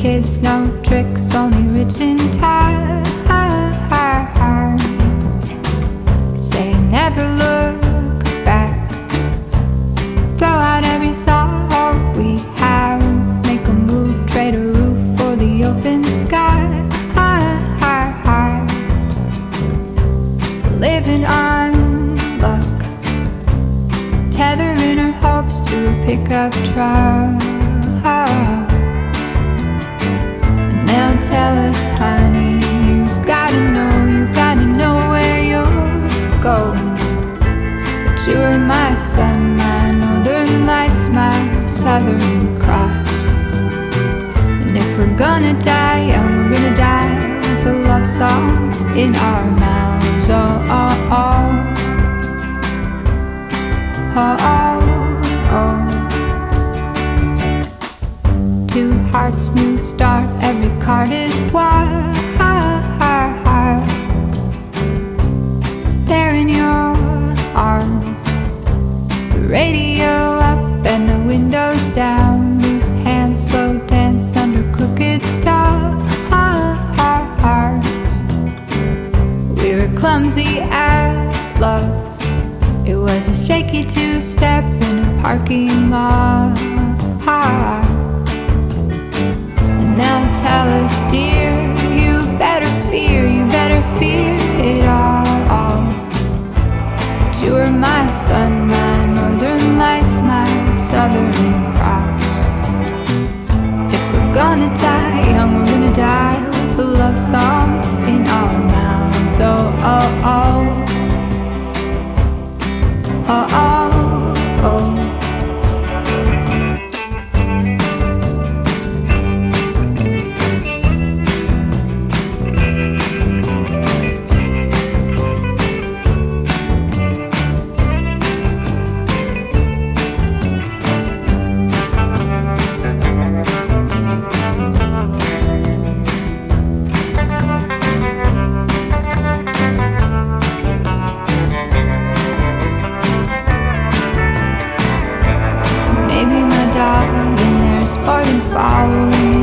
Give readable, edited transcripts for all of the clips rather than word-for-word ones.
kids, no tricks, only written time. Say never look back. Throw out every sorrow we have. Make a move, trade a roof for the open sky. Living on luck, tethering our hopes to a pickup truck. And they'll tell us, honey, you've gotta know where you're going. But you're my sun, my northern lights, my southern cross. And if we're gonna die young, we're gonna die with a love song in our mouths. Oh, oh, oh, oh, oh, oh. Two hearts, new start, every card is wild. There in your arms, the radio up and the windows down. Loose hands, slow dance under crooked stars. We were clumsy at love. It was a shaky two-step in a parking lot. And they'll tell us, dear, you better fear it all. But you are my sun, my northern lights, my southern cross. If we're gonna die young, we're gonna die with a love song in our mouths. Oh, oh, oh, oh, oh, oh.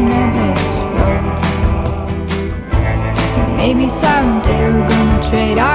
Maybe someday we're gonna trade our